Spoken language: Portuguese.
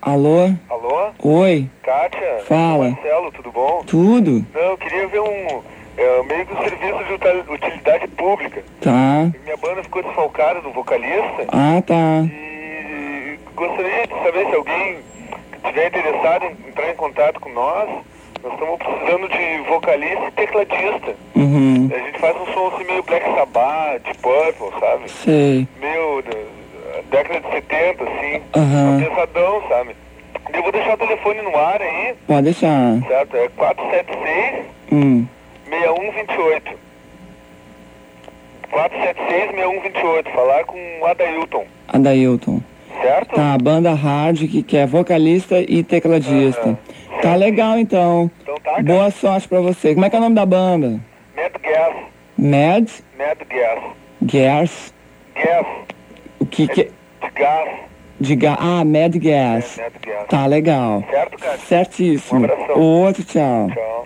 Alô? Alô? Oi? Kátia? Fala. Marcelo, tudo bom? Tudo? Não, eu queria ver meio do serviço de utilidade pública. Tá. Minha banda ficou desfalcada do vocalista Ah, tá. e gostaria de saber se alguém estiver interessado em entrar em contato com nós. Nós estamos precisando de vocalista e tecladista. Uhum. A gente faz um som assim meio Black Sabbath, de Purple, sabe? Sei. Meio década de 70, assim. Aham. Pesadão, sabe? Eu vou deixar o telefone no ar aí, Pode deixar. certo? É 476 6128. 476-6128. Falar com o Adailton, Adailton. certo? Tá, a banda hard que quer vocalista e tecladista. Aham. Tá legal então. Então tá, cara. Boa sorte pra você. Como é que é o nome da banda? Mad Gas. Mad Mad Gas. Gas. Gas. O que que... De gás. Ah, Mad Gas. Mad Gas. Tá legal. Certo, cara? Certíssimo. Um abração. Outro, tchau. Tchau.